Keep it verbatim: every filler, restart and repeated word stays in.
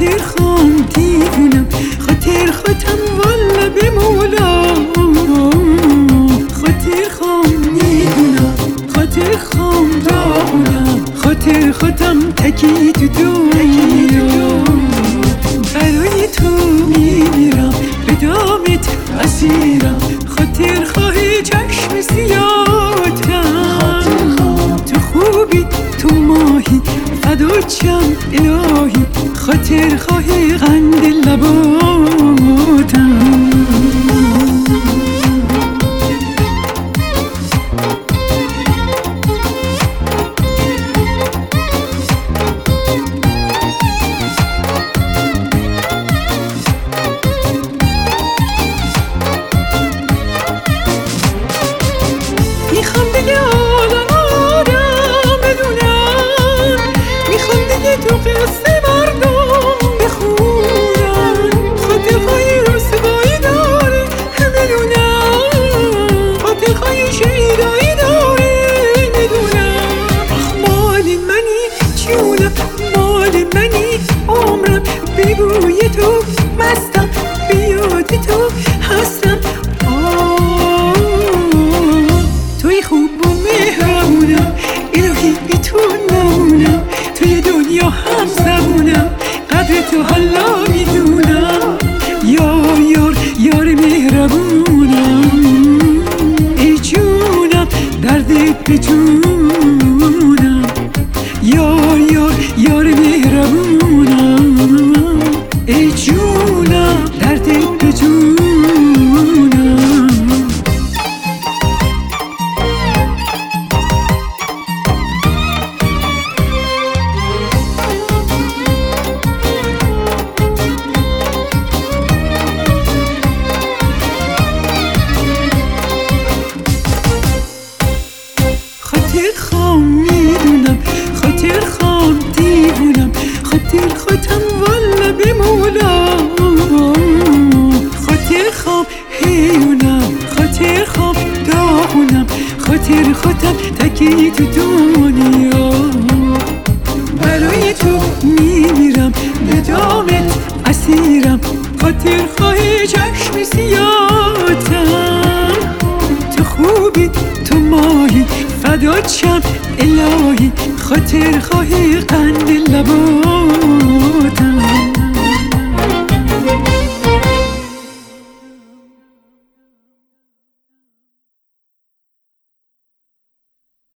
خاطر خام دیوونم، خاطر خودم والا به مولا. خاطر خام میدونم، خاطر خام داغونم، خاطر خودم تکی تو دنیا. برای تو میمیرم، به دامت اسیرم، خاطر خواهی چشم سیاتم. تو خوبی تو ماهی فداچم الهی، خاطر خواهی قند لباتم. میخوام دیگه عالم آدم بدونم، میخوام دیگه تو قصه مردم بخونم، خاطر خواهی رسوایی داره بدونم، خاطر خواهی شیدایی داره بدونم. مال منی جونم، مال منی عمرم، بی بوی تو مستم، بیاد تو هستم. توی خوب و مهربونم، الهی بی تو نمونم، توی دنیا هم زبونم، قدر تو حالا میدونم. یار یار یار مهربونم، ای جونم دردت به جونم. یار یار یار مهربونم، ای جونم دردت به جونم. خاطر خام میدونم، خاطر خام دیوونم، خاطر خودم والا به مولا. خاطر خام حیونم، خاطر خام داغونم، خاطر خودم تکی تو دنیا. برای تو میمیرم، به دامت اسیرم، خاطر خواهی چشم سیاتم. تو خوبی تو ماهی فداچم الهی، خاطر خواهی قند لباتم.